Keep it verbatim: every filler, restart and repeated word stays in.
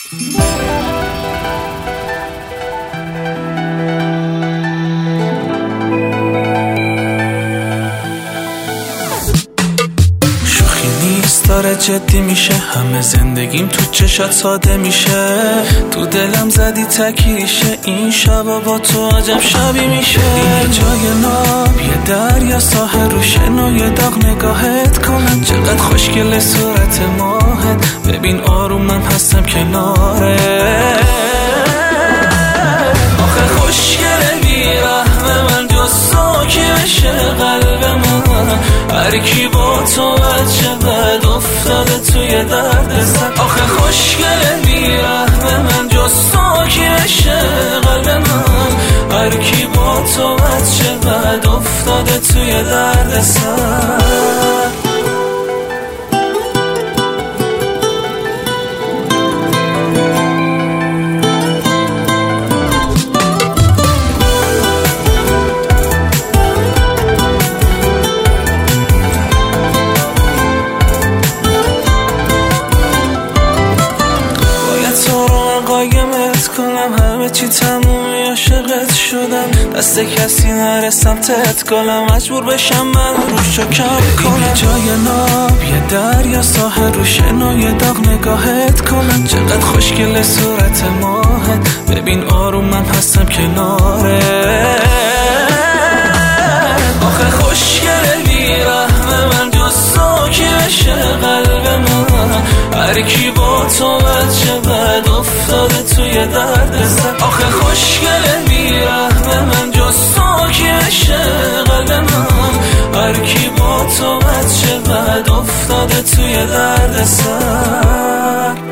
داره جدی میشه، همه زندگیم تو چشات ساده میشه، تو دلم زدی تکیشه، این شبا با تو عجب شبی میشه. یه جای ناب، یه دریا، ساحل رو شن و یه داغ نگاهت کنم، چقدر خوشگل صورت ماهت، ببین آرومم هستم کناره. آخه خوشگله بیرحمه من جز تو که بشه قلب من، هر کی با تو بچه بد افتاده توی درد سر. آخه خوشگله بیرحمه من جز تو که بشه قلب من، هر کی با تو بچه بد افتاده توی درد سر. قایمت کنم همه چی تمومی، عاشقت شدم، دست کسی نره سمتت گلم، مجبور بشم من روشو کم کنم. یه جای ناب، یه دریا، ساحل رو شن و یه داغ نگاهت کنم، چقدر خوشگل صورت ماهت، ببین آرومم هستم کناره. آخه خوشگله بیرحمه من جز تو که بشه قلب من، هر کی با تو بچه بد افتاده توی درد سر. آخه خوشگله بیرحمه من جز تو که بشه قلب من، هر کی با تو بچه بد افتاده توی درد سر.